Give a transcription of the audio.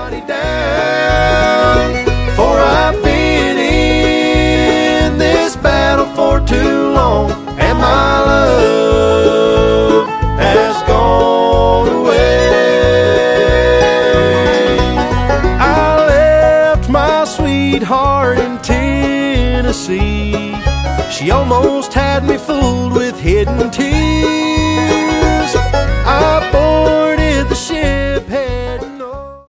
everybody down, for I've been in this battle for too long, and my love has gone away. I left my sweetheart in Tennessee. She almost had me fooled with hidden tears.